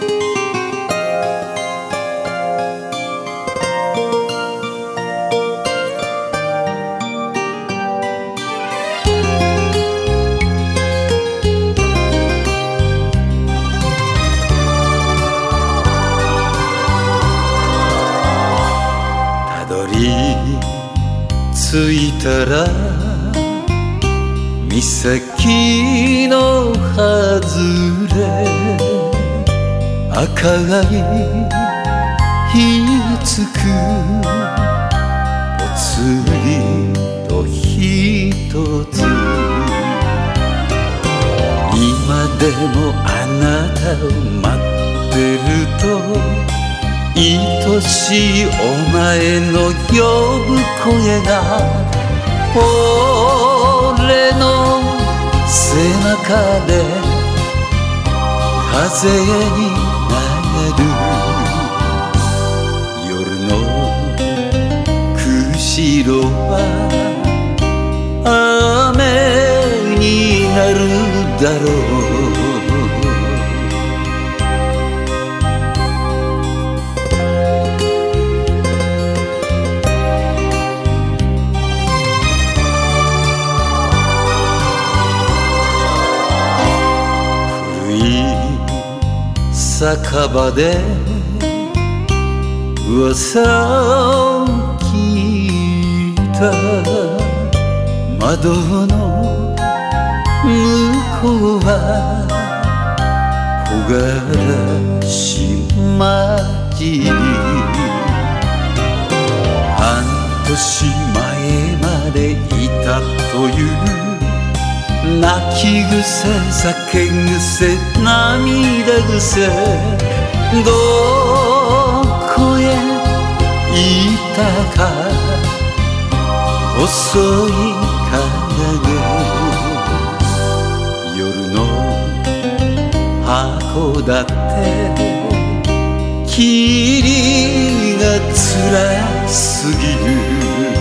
着いたら岬の外れ赤い火つくぽつりとひとつ今でもあなたを待ってると愛しいお前の呼ぶ声が俺の背中で風になる夜の釧路は雨になるだろう酒場で噂を聞いた窓の向こうは木枯らし混じり半年前までいたという泣き癖酒癖涙癖どこへ行ったか細い影夜の函館霧が辛すぎる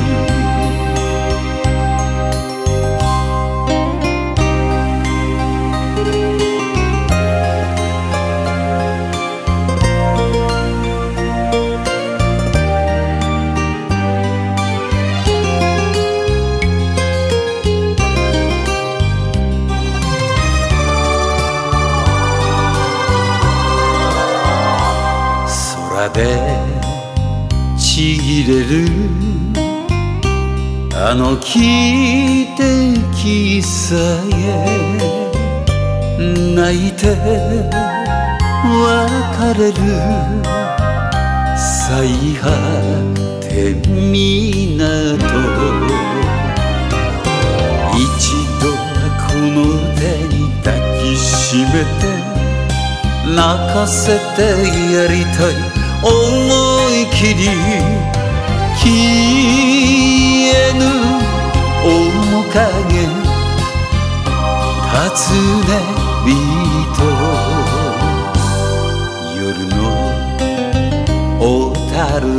でちぎれるあの汽笛さえ泣いて別れる最果て港一度はこの手に抱きしめて泣かせてやりたい思い切り消えぬ面影尋ね人夜の小樽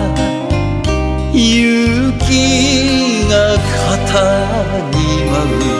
は雪が肩に舞う